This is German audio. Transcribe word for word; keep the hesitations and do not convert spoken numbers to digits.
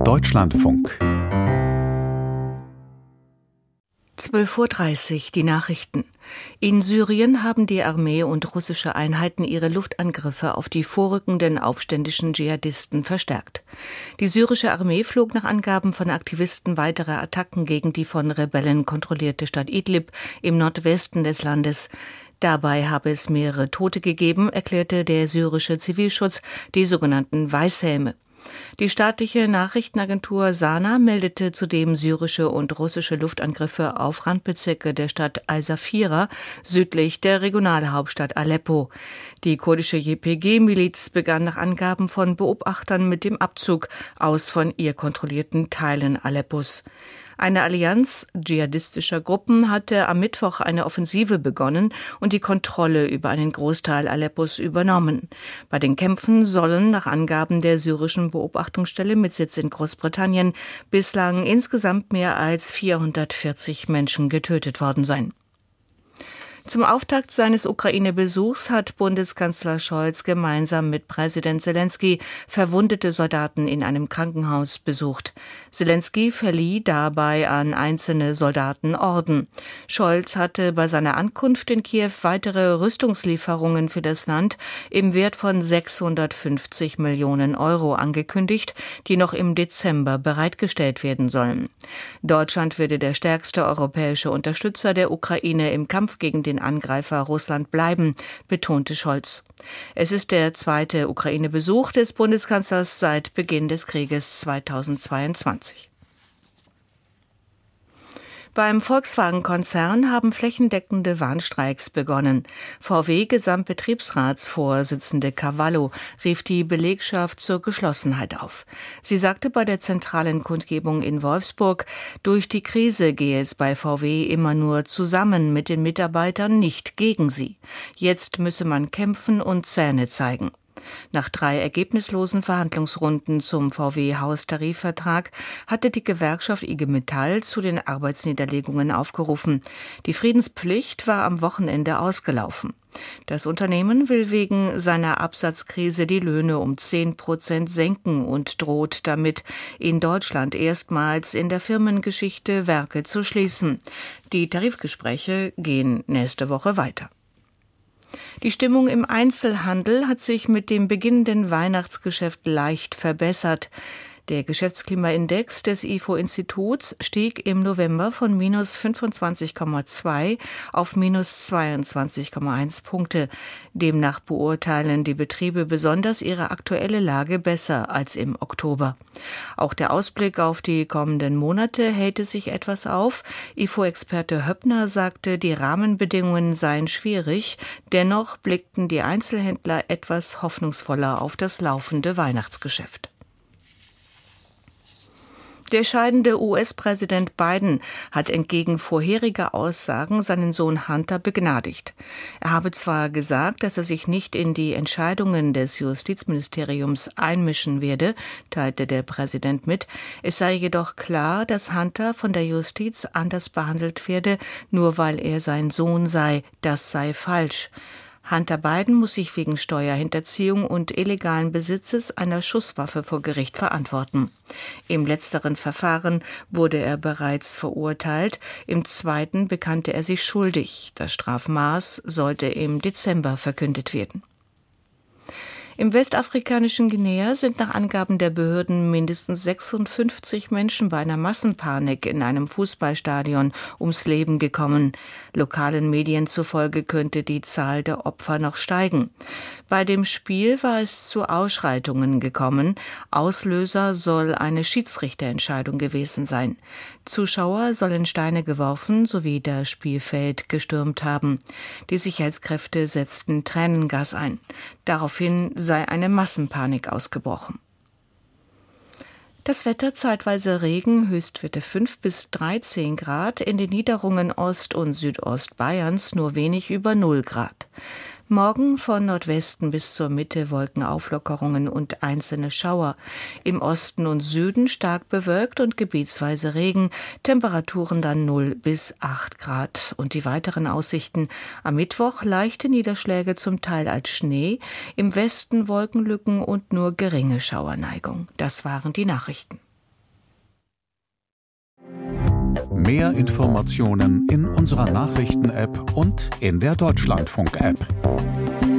Deutschlandfunk. zwölf Uhr dreißig, die Nachrichten. In Syrien haben die Armee und russische Einheiten ihre Luftangriffe auf die vorrückenden aufständischen Dschihadisten verstärkt. Die syrische Armee flog nach Angaben von Aktivisten weitere Attacken gegen die von Rebellen kontrollierte Stadt Idlib im Nordwesten des Landes. Dabei habe es mehrere Tote gegeben, erklärte der syrische Zivilschutz, die sogenannten Weißhelme. Die staatliche Nachrichtenagentur Sana meldete zudem syrische und russische Luftangriffe auf Randbezirke der Stadt Al-Safira südlich der Regionalhauptstadt Aleppo. Die kurdische J P G-Miliz begann nach Angaben von Beobachtern mit dem Abzug aus von ihr kontrollierten Teilen Aleppos. Eine Allianz dschihadistischer Gruppen hatte am Mittwoch eine Offensive begonnen und die Kontrolle über einen Großteil Aleppos übernommen. Bei den Kämpfen sollen nach Angaben der syrischen Beobachtungsstelle mit Sitz in Großbritannien bislang insgesamt mehr als vierhundertvierzig Menschen getötet worden sein. Zum Auftakt seines Ukraine-Besuchs hat Bundeskanzler Scholz gemeinsam mit Präsident Selenskyj verwundete Soldaten in einem Krankenhaus besucht. Selenskyj verlieh dabei an einzelne Soldaten Orden. Scholz hatte bei seiner Ankunft in Kiew weitere Rüstungslieferungen für das Land im Wert von sechshundertfünfzig Millionen Euro angekündigt, die noch im Dezember bereitgestellt werden sollen. Deutschland würde der stärkste europäische Unterstützer der Ukraine im Kampf gegen den Angreifer Russland bleiben, betonte Scholz. Es ist der zweite Ukraine-Besuch des Bundeskanzlers seit Beginn des Krieges zweitausendzweiundzwanzig. Beim Volkswagen-Konzern haben flächendeckende Warnstreiks begonnen. V W-Gesamtbetriebsratsvorsitzende Cavallo rief die Belegschaft zur Geschlossenheit auf. Sie sagte bei der zentralen Kundgebung in Wolfsburg, durch die Krise gehe es bei V W immer nur zusammen mit den Mitarbeitern, nicht gegen sie. Jetzt müsse man kämpfen und Zähne zeigen. Nach drei ergebnislosen Verhandlungsrunden zum V W-Haustarifvertrag hatte die Gewerkschaft I G Metall zu den Arbeitsniederlegungen aufgerufen. Die Friedenspflicht war am Wochenende ausgelaufen. Das Unternehmen will wegen seiner Absatzkrise die Löhne um zehn Prozent senken und droht damit, in Deutschland erstmals in der Firmengeschichte Werke zu schließen. Die Tarifgespräche gehen nächste Woche weiter. Die Stimmung im Einzelhandel hat sich mit dem beginnenden Weihnachtsgeschäft leicht verbessert. Der Geschäftsklimaindex des I F O-Instituts stieg im November von minus fünfundzwanzig Komma zwei auf minus zweiundzwanzig Komma eins Punkte. Demnach beurteilen die Betriebe besonders ihre aktuelle Lage besser als im Oktober. Auch der Ausblick auf die kommenden Monate hält sich etwas auf. I F O-Experte Höppner sagte, die Rahmenbedingungen seien schwierig. Dennoch blickten die Einzelhändler etwas hoffnungsvoller auf das laufende Weihnachtsgeschäft. Der scheidende U S-Präsident Biden hat entgegen vorheriger Aussagen seinen Sohn Hunter begnadigt. Er habe zwar gesagt, dass er sich nicht in die Entscheidungen des Justizministeriums einmischen werde, teilte der Präsident mit. Es sei jedoch klar, dass Hunter von der Justiz anders behandelt werde, nur weil er sein Sohn sei. Das sei falsch. Hunter Biden muss sich wegen Steuerhinterziehung und illegalen Besitzes einer Schusswaffe vor Gericht verantworten. Im letzteren Verfahren wurde er bereits verurteilt, im zweiten bekannte er sich schuldig. Das Strafmaß sollte im Dezember verkündet werden. Im westafrikanischen Guinea sind nach Angaben der Behörden mindestens sechsundfünfzig Menschen bei einer Massenpanik in einem Fußballstadion ums Leben gekommen. Lokalen Medien zufolge könnte die Zahl der Opfer noch steigen. Bei dem Spiel war es zu Ausschreitungen gekommen. Auslöser soll eine Schiedsrichterentscheidung gewesen sein. Zuschauer sollen Steine geworfen sowie das Spielfeld gestürmt haben. Die Sicherheitskräfte setzten Tränengas ein. Daraufhin sei eine Massenpanik ausgebrochen. Das Wetter, zeitweise Regen, Höchstwerte fünf bis dreizehn Grad, in den Niederungen Ost- und Südostbayerns nur wenig über null Grad. Morgen von Nordwesten bis zur Mitte Wolkenauflockerungen und einzelne Schauer. Im Osten und Süden stark bewölkt und gebietsweise Regen. Temperaturen dann null bis acht Grad. Und die weiteren Aussichten: am Mittwoch leichte Niederschläge, zum Teil als Schnee. Im Westen Wolkenlücken und nur geringe Schauerneigung. Das waren die Nachrichten. Mehr Informationen in unserer Nachrichten-App und in der Deutschlandfunk-App.